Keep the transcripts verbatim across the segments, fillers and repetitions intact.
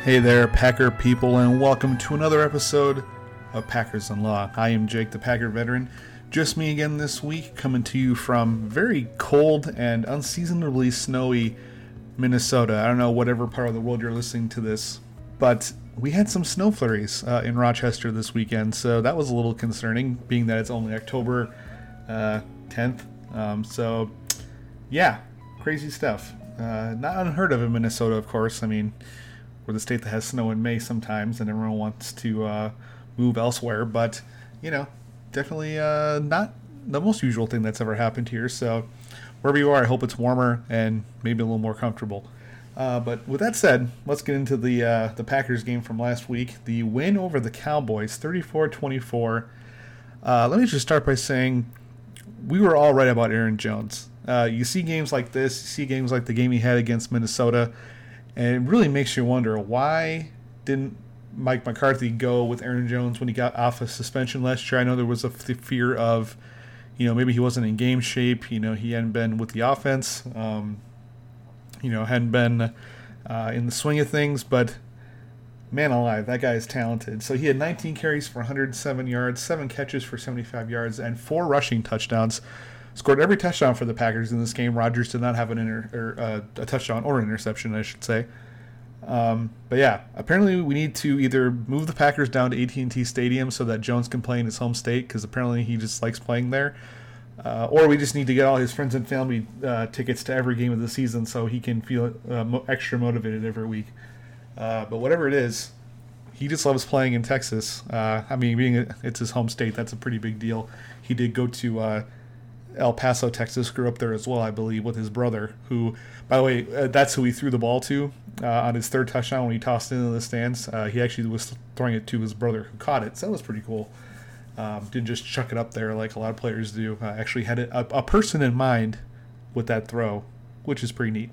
Hey there, Packer people, and welcome to another episode of Packers Unlocked. I am Jake, the Packer veteran. Just me again this week, coming to you from very cold and unseasonably snowy Minnesota. I don't know whatever part of the world you're listening to this, but we had some snow flurries uh, in Rochester this weekend, so that was a little concerning, being that it's only October uh, tenth. Um, so, yeah, crazy stuff. Uh, not unheard of in Minnesota, of course. I mean, we're the state that has snow in May sometimes, and everyone wants to uh, move elsewhere. But, you know, definitely uh, not the most usual thing that's ever happened here. So wherever you are, I hope it's warmer and maybe a little more comfortable. Uh, but with that said, let's get into the uh, the Packers game from last week. The win over the Cowboys, thirty-four twenty-four. Uh, let me just start by saying we were all right about Aaron Jones. Uh, you see games like this, you see games like the game he had against Minnesota, and it really makes you wonder, why didn't Mike McCarthy go with Aaron Jones when he got off of suspension last year? I know there was a f- fear of, you know, maybe he wasn't in game shape. You know, he hadn't been with the offense, um, you know, hadn't been uh, in the swing of things. But, man alive, that guy is talented. So he had nineteen carries for one hundred seven yards, seven catches for seventy-five yards, and four rushing touchdowns. Scored every touchdown for the Packers in this game. Rodgers did not have an inter- or, uh, a touchdown or interception, I should say. Um, but yeah, apparently we need to either move the Packers down to A T and T Stadium so that Jones can play in his home state, because apparently he just likes playing there. Uh, or we just need to get all his friends and family uh, tickets to every game of the season so he can feel uh, mo- extra motivated every week. Uh, but whatever it is, he just loves playing in Texas. Uh, I mean, being a, it's his home state, that's a pretty big deal. He did go to Uh, El Paso, Texas, grew up there as well, I believe, with his brother, who, by the way, uh, that's who he threw the ball to uh, on his third touchdown when he tossed it into the stands. Uh, he actually was throwing it to his brother, who caught it, so that was pretty cool. Um, didn't just chuck it up there like a lot of players do. Uh, actually had a, a person in mind with that throw, which is pretty neat.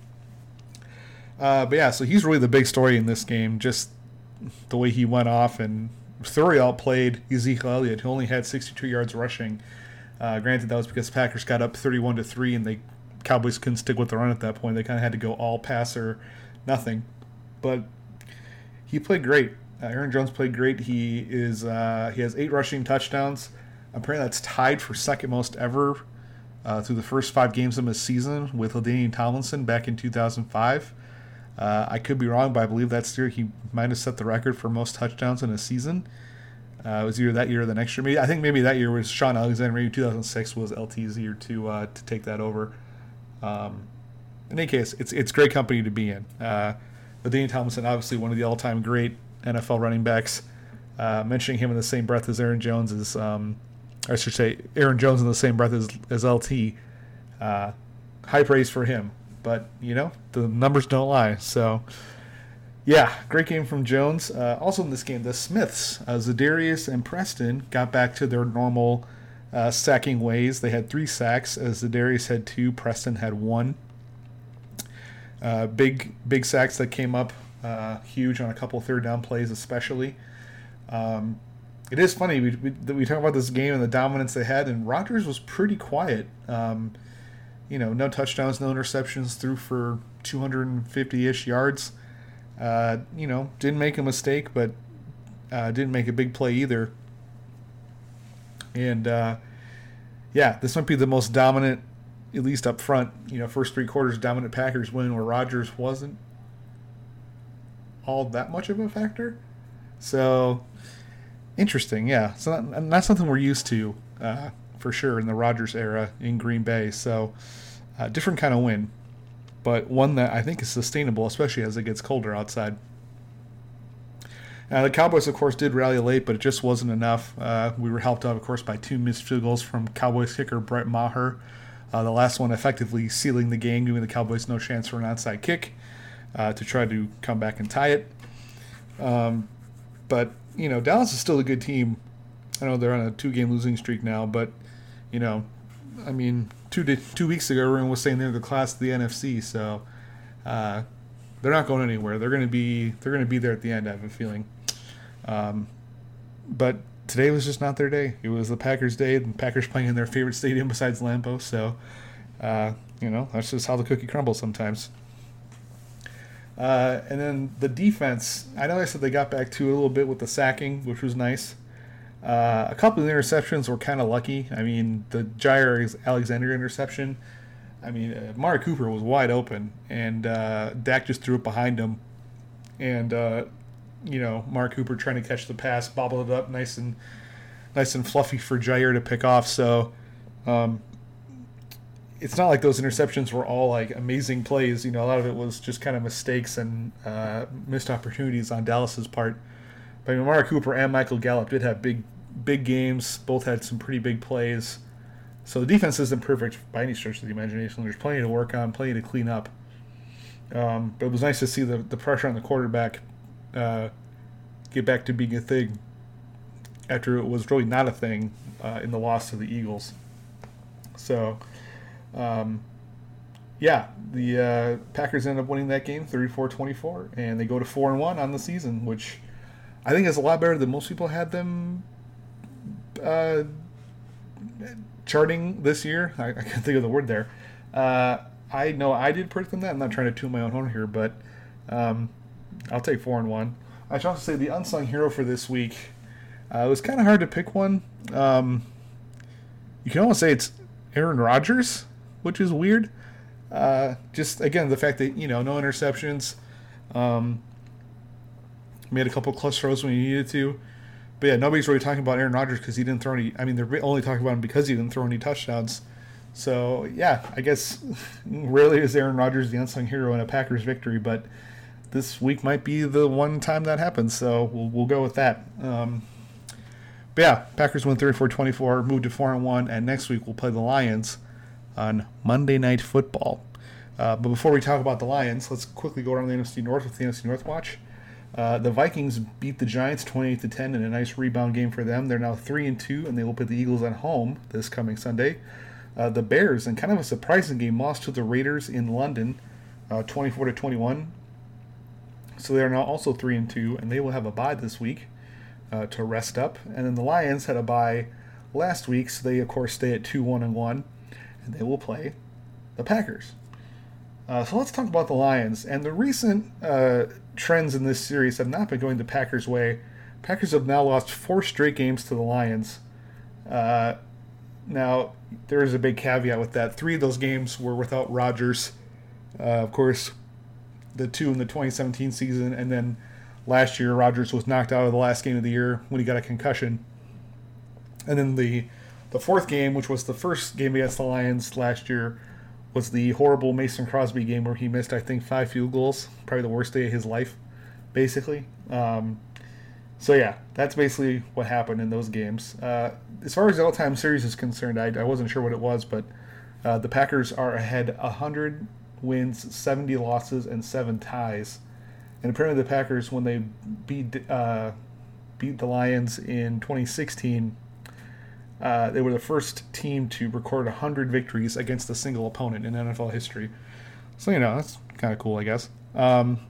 Uh, but yeah, so he's really the big story in this game, just the way he went off and thoroughly outplayed Ezekiel Elliott, who only had sixty-two yards rushing. Uh, granted, that was because the Packers got up thirty-one to three, and the Cowboys couldn't stick with the run at that point. They kind of had to go all pass or nothing. But he played great. Uh, Aaron Jones played great. He is uh, he has eight rushing touchdowns. Apparently, that's tied for second most ever uh, through the first five games of his season with LaDainian Tomlinson back in two thousand five. Uh, I could be wrong, but I believe that's year he might have set the record for most touchdowns in a season. Uh, it was either that year or the next year. Maybe I think maybe that year was Sean Alexander. Maybe two thousand six was L T's year to uh, to take that over. Um, in any case, it's it's great company to be in. Uh, LaDainian Tomlinson, obviously one of the all-time great N F L running backs. Uh, mentioning him in the same breath as Aaron Jones is, um, I should say, Aaron Jones in the same breath as as L T. Uh, high praise for him, but you know the numbers don't lie. So. Yeah, great game from Jones. Uh, also in this game, the Smiths, uh, Za'Darius and Preston, got back to their normal uh, sacking ways. They had three sacks, as Za'Darius had two, Preston had one. Uh, big big sacks that came up uh, huge on a couple third down plays especially. Um, it is funny, we, we, we talk about this game and the dominance they had, and Rodgers was pretty quiet. Um, you know, no touchdowns, no interceptions, threw for two hundred fifty-ish yards. Uh, you know, didn't make a mistake, but uh, didn't make a big play either. And, uh, yeah, this might be the most dominant, at least up front, you know, first three quarters dominant Packers win where Rodgers wasn't all that much of a factor. So, interesting, yeah. So not, not something we're used to, uh, for sure, in the Rodgers era in Green Bay. So, uh, different kind of win. But one that I think is sustainable, especially as it gets colder outside. Now, the Cowboys, of course, did rally late, but it just wasn't enough. Uh, we were helped out, of course, by two missed field goals from Cowboys kicker Brett Maher. Uh, the last one effectively sealing the game, giving the Cowboys no chance for an onside kick uh, to try to come back and tie it. Um, but, you know, Dallas is still a good team. I know they're on a two-game losing streak now, but, you know, I mean, two di- two weeks ago, everyone was saying they're the class of the N F C, so uh, they're not going anywhere. They're going to be they're going to be there at the end, I have a feeling. Um, but today was just not their day. It was the Packers' day, and Packers playing in their favorite stadium besides Lambeau, so uh, you know that's just how the cookie crumbles sometimes. Uh, and then the defense, I know I said they got back to it a little bit with the sacking, which was nice. Uh, a couple of the interceptions were kind of lucky. I mean, the Jair Alexander interception, I mean, uh, Amari Cooper was wide open, and uh, Dak just threw it behind him. And, uh, you know, Amari Cooper trying to catch the pass, bobbled it up nice and nice and fluffy for Jair to pick off. So um, it's not like those interceptions were all, like, amazing plays. You know, a lot of it was just kind of mistakes and uh, missed opportunities on Dallas's part. But I mean, Amari Cooper and Michael Gallup did have big, big games. Both had some pretty big plays. So the defense isn't perfect by any stretch of the imagination. There's plenty to work on, plenty to clean up. Um, but it was nice to see the, the pressure on the quarterback uh, get back to being a thing after it was really not a thing uh, in the loss to the Eagles. So, um, yeah, the uh, Packers end up winning that game thirty-four twenty-four, and they go to four and one on the season, which I think is a lot better than most people had them uh, charting this year. I, I can't think of the word there. Uh, I know I did predict them that. I'm not trying to toot my own horn here, but um, I'll take four and one. I should also say the unsung hero for this week. Uh, it was kind of hard to pick one. Um, you can almost say it's Aaron Rodgers, which is weird. Uh, just again the fact that, you know, no interceptions. Um, Made a couple clutch throws when he needed to. But yeah, nobody's really talking about Aaron Rodgers because he didn't throw any. I mean, they're only talking about him because he didn't throw any touchdowns. So, yeah, I guess rarely is Aaron Rodgers the unsung hero in a Packers victory, but this week might be the one time that happens, so we'll, we'll go with that. Um, but yeah, Packers win thirty-four twenty-four, move to four and one, and next week we'll play the Lions on Monday Night Football. Uh, but before we talk about the Lions, let's quickly go around the N F C North with the N F C North Watch. Uh, the Vikings beat the Giants twenty-eight to ten in a nice rebound game for them. They're now three and two, and they will play the Eagles at home this coming Sunday. Uh, the Bears, in kind of a surprising game, lost to the Raiders in London, uh, twenty-four to twenty-one. So they are now also three and two, and they will have a bye this week uh, to rest up. And then the Lions had a bye last week, so they of course stay at two one and one, and they will play the Packers. Uh, so let's talk about the Lions. And the recent uh, trends in this series have not been going the Packers' way. Packers have now lost four straight games to the Lions. Uh, now, there is a big caveat with that. Three of those games were without Rodgers. Uh, of course, the two in the twenty seventeen season, and then last year, Rodgers was knocked out of the last game of the year when he got a concussion. And then the the fourth game, which was the first game against the Lions last year, was the horrible Mason Crosby game where he missed, I think, five field goals. Probably the worst day of his life, basically. Um, so, yeah, that's basically what happened in those games. Uh, as far as the all-time series is concerned, I, I wasn't sure what it was, but uh, the Packers are ahead one hundred wins, seventy losses, and seven ties. And apparently the Packers, when they beat uh, beat the Lions in twenty sixteen, Uh, they were the first team to record one hundred victories against a single opponent in N F L history. So, you know, that's kind of cool, I guess. Um,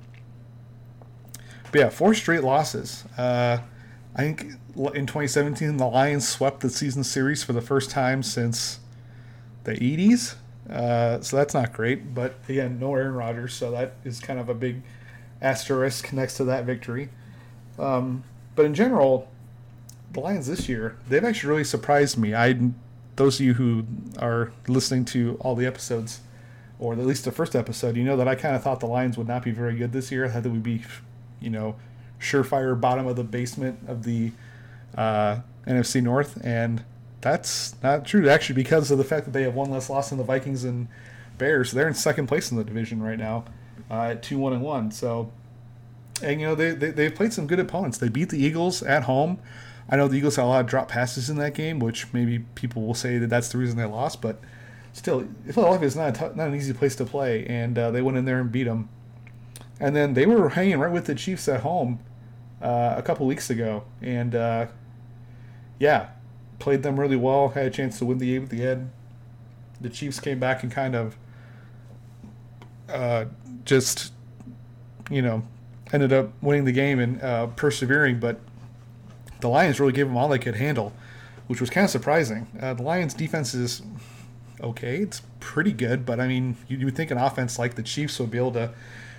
but, yeah, four straight losses. Uh, I think in twenty seventeen, the Lions swept the season series for the first time since the eighties. Uh, so that's not great. But, again, no Aaron Rodgers, so that is kind of a big asterisk next to that victory. Um, but in general, the Lions this year, they've actually really surprised me. I, those of you who are listening to all the episodes, or at least the first episode, you know that I kind of thought the Lions would not be very good this year. I thought they would be, you know, surefire bottom of the basement of the uh, N F C North, and that's not true, actually, because of the fact that they have one less loss than the Vikings and Bears. They're in second place in the division right now uh, at two one and one. So, and, you know, they, they, they've played some good opponents. They beat the Eagles at home. I know the Eagles had a lot of drop passes in that game, which maybe people will say that that's the reason they lost, but still, Philadelphia is not, a t- not an easy place to play, and uh, they went in there and beat them. And then they were hanging right with the Chiefs at home uh, a couple weeks ago, and uh, yeah, played them really well, had a chance to win the game at the end. The Chiefs came back and kind of uh, just, you know, ended up winning the game and uh, persevering, but the Lions really gave them all they could handle, which was kind of surprising. Uh, the Lions' defense is okay. It's pretty good, but, I mean, you, you would think an offense like the Chiefs would be able to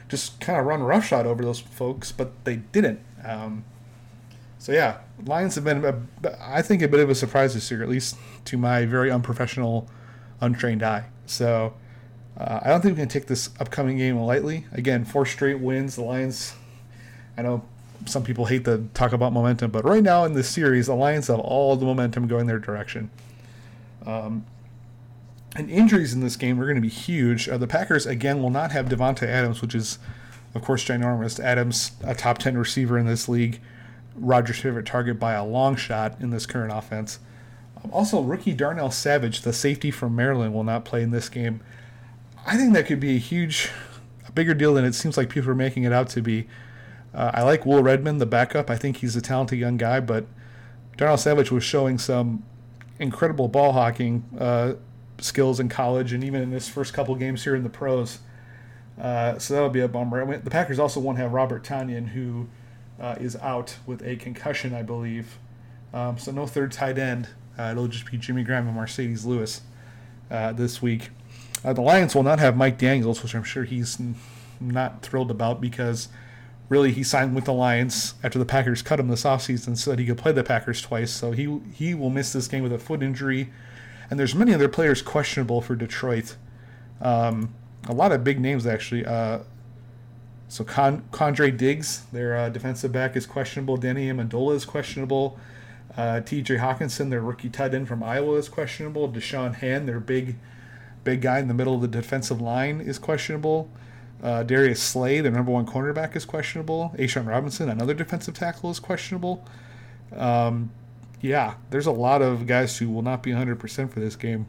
just kind of run roughshod over those folks, but they didn't. Um, so yeah, Lions have been, a, I think, a bit of a surprise this year, at least to my very unprofessional, untrained eye. So uh, I don't think we can take this upcoming game lightly. Again, four straight wins. The Lions, I know some people hate to talk about momentum, but right now in this series, the Lions have all the momentum going their direction. Um, and injuries in this game are going to be huge. Uh, the Packers, again, will not have Devontae Adams, which is, of course, ginormous. Adams, a top ten receiver in this league, Rodgers' favorite target by a long shot in this current offense. Um, also, rookie Darnell Savage, the safety from Maryland, will not play in this game. I think that could be a huge, a bigger deal than it seems like people are making it out to be. Uh, I like Will Redmond, the backup. I think he's a talented young guy, but Darnell Savage was showing some incredible ball hawking uh, skills in college and even in his first couple games here in the pros. Uh, so that'll be a bummer. I mean, the Packers also won't have Robert Tonyan, who uh, is out with a concussion, I believe. Um, so no third tight end. Uh, it'll just be Jimmy Graham and Mercedes Lewis uh, this week. Uh, the Lions will not have Mike Daniels, which I'm sure he's n- not thrilled about because really he signed with the Lions after the Packers cut him this offseason so that he could play the Packers twice. So he he will miss this game with a foot injury. And there's many other players questionable for Detroit. Um, a lot of big names, actually. Uh, so Con- Condre Diggs, their uh, defensive back, is questionable. Danny Amendola is questionable. Uh, T J Hawkinson, their rookie tight end from Iowa, is questionable. Deshaun Hand, their big big guy in the middle of the defensive line, is questionable. Uh, Darius Slay, their number one cornerback, is questionable. A'Shaun Robinson, another defensive tackle, is questionable. Um, yeah, there's a lot of guys who will not be one hundred percent for this game.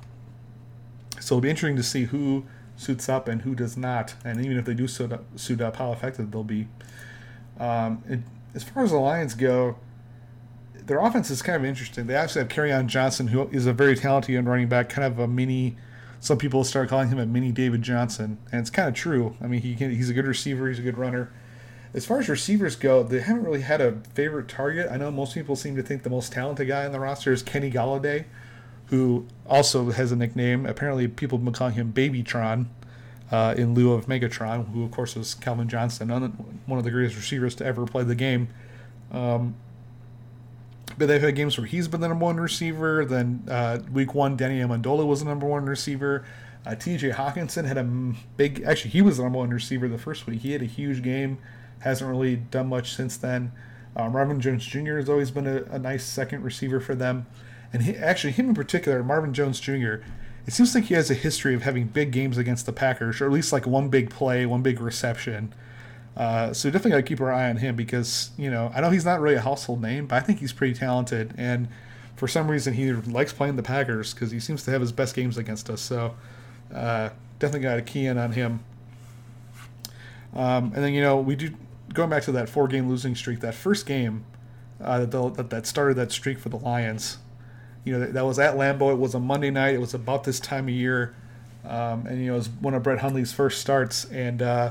So it'll be interesting to see who suits up and who does not. And even if they do suit up, suit up how effective they'll be. Um, it, as far as the Lions go, their offense is kind of interesting. They actually have Kerryon Johnson, who is a very talented young running back, kind of a mini... Some people start calling him a mini David Johnson, and it's kind of true. I mean, he can, he's a good receiver. He's a good runner. As far as receivers go, they haven't really had a favorite target. I know most people seem to think the most talented guy on the roster is Kenny Golladay, who also has a nickname. Apparently, people have been calling him Babytron uh, in lieu of Megatron, who, of course, was Calvin Johnson, one of the greatest receivers to ever play the game. Um, But they've had games where he's been the number one receiver. Then uh, week one, Danny Amendola was the number one receiver. Uh, T J Hawkinson had a big... Actually, he was the number one receiver the first week. He had a huge game. Hasn't really done much since then. Uh, Marvin Jones Junior has always been a, a nice second receiver for them. And he, actually, him in particular, Marvin Jones Junior, it seems like he has a history of having big games against the Packers, or at least like one big play, one big reception. Uh, so definitely got to keep our eye on him because, you know, I know he's not really a household name, but I think he's pretty talented. And for some reason, he likes playing the Packers because he seems to have his best games against us. So uh, definitely got to key in on him. Um, and then, you know, we do, going back to that four-game losing streak, that first game uh, that, that started that streak for the Lions, you know, that, that was at Lambeau. It was a Monday night. It was about this time of year. Um, and, you know, it was one of Brett Hundley's first starts. And, uh,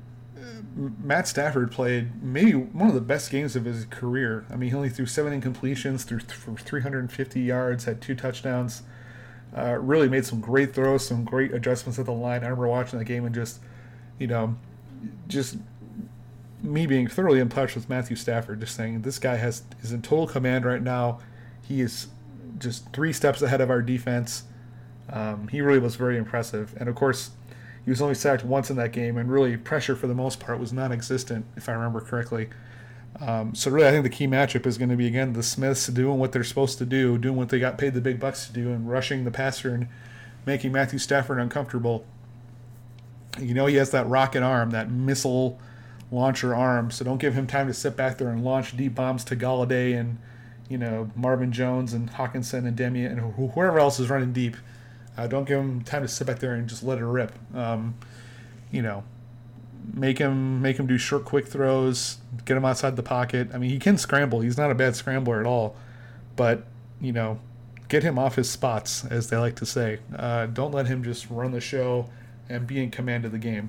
Matt Stafford played maybe one of the best games of his career. I mean, he only threw seven incompletions, threw for three hundred fifty yards, had two touchdowns. Uh, really made some great throws, some great adjustments at the line. I remember watching the game and just, you know, just me being thoroughly impressed with Matthew Stafford, just saying this guy has is in total command right now. He is just three steps ahead of our defense. Um, he really was very impressive. And, of course, he was only sacked once in that game, and really pressure for the most part was non-existent, if I remember correctly. Um, so really I think the key matchup is going to be, again, the Smiths doing what they're supposed to do, doing what they got paid the big bucks to do, and rushing the passer and making Matthew Stafford uncomfortable. You know he has that rocket arm, that missile launcher arm, so don't give him time to sit back there and launch deep bombs to Golladay and, you know, Marvin Jones and Hawkinson and Demi and whoever else is running deep. Uh, don't give him time to sit back there and just let it rip. Um, you know, make him make him do short, quick throws. Get him outside the pocket. I mean, he can scramble. He's not a bad scrambler at all. But, you know, get him off his spots, as they like to say. Uh, don't let him just run the show and be in command of the game.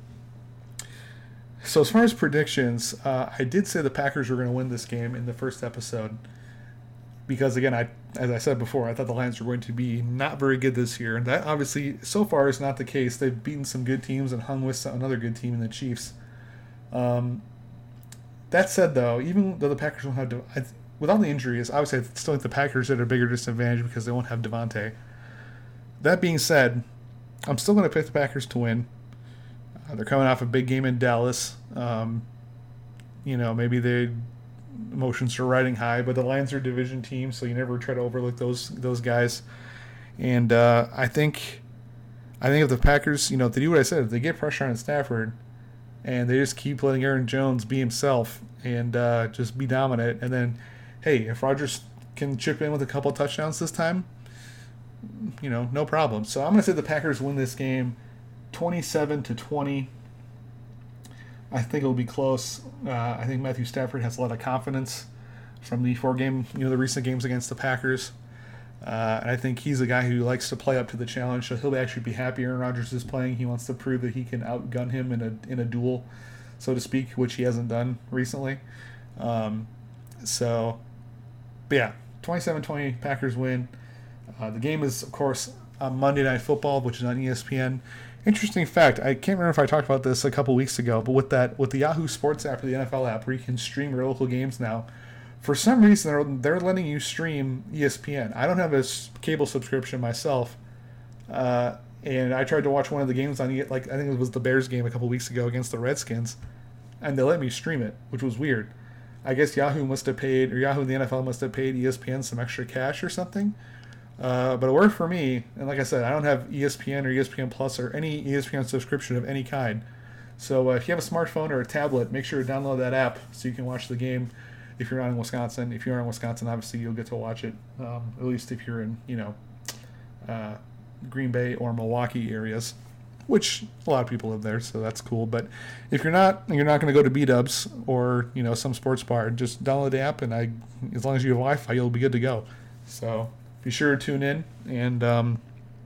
So as far as predictions, uh, I did say the Packers were going to win this game in the first episode. because again, I as I said before, I thought the Lions were going to be not very good this year, and that obviously so far is not the case. They've beaten some good teams and hung with some, another good team in the Chiefs. Um, that said, though, even though the Packers don't have, I, with all the injuries, obviously I still think the Packers are at a bigger disadvantage because they won't have Devontae. That being said, I'm still going to pick the Packers to win. Uh, they're coming off a big game in Dallas. Um, you know, maybe the emotions are riding high, but the Lions are a division team, so you never try to overlook those those guys. And uh, I think, I think if the Packers, you know, if they do what I said, if they get pressure on Stafford, and they just keep letting Aaron Jones be himself and uh, just be dominant, and then, hey, if Rodgers can chip in with a couple of touchdowns this time, you know, no problem. So I'm going to say the Packers win this game twenty-seven to twenty. I think it'll be close. Uh, I think Matthew Stafford has a lot of confidence from the four game, you know, the recent games against the Packers. Uh, and I think he's a guy who likes to play up to the challenge, so he'll actually be happy Aaron Rodgers is playing. He wants to prove that he can outgun him in a in a duel, so to speak, which he hasn't done recently. Um, so, but yeah, twenty-seven twenty, Packers win. Uh, the game is, of course, on Monday Night Football, which is on E S P N. Interesting fact, I can't remember if I talked about this a couple weeks ago, but with that, with the Yahoo Sports app or the N F L app, where you can stream your local games now, for some reason they're, they're letting you stream E S P N. I don't have a cable subscription myself, uh, and I tried to watch one of the games on, like I think it was the Bears game a couple weeks ago against the Redskins, and they let me stream it, which was weird. I guess Yahoo must have paid, or Yahoo and the N F L must have paid E S P N some extra cash or something. Uh, but it worked for me, and like I said, I don't have E S P N or E S P N Plus or any E S P N subscription of any kind. So uh, if you have a smartphone or a tablet, make sure to download that app so you can watch the game if you're not in Wisconsin. If you are in Wisconsin, obviously you'll get to watch it, um, at least if you're in, you know, uh, Green Bay or Milwaukee areas, which a lot of people live there, so that's cool. But if you're not, you're not going to go to B-Dubs or, you know, some sports bar, just download the app, and I, as long as you have Wi-Fi, you'll be good to go. So be sure to tune in, and um,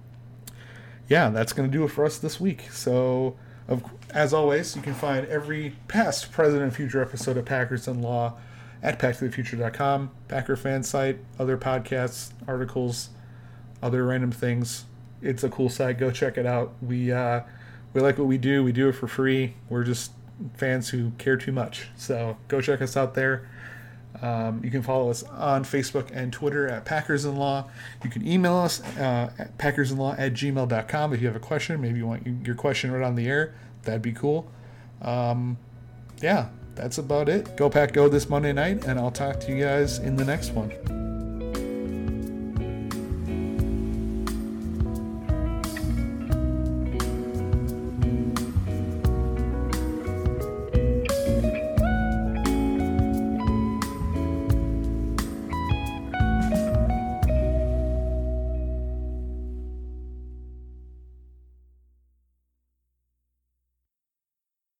yeah, that's going to do it for us this week. So, of, as always, you can find every past, present, and future episode of Packers and Law at pack to the future dot com, Packer fan site, other podcasts, articles, other random things. It's a cool site. Go check it out. We uh, we like what we do. We do it for free. We're just fans who care too much. So go check us out there. Um, you can follow us on Facebook and Twitter at Packers in Law. You can email us uh, at packersinlaw at gmail dot com if you have a question. Maybe you want your question right on the air. That'd be cool. Um, yeah, that's about it. Go Pack Go this Monday night, and I'll talk to you guys in the next one.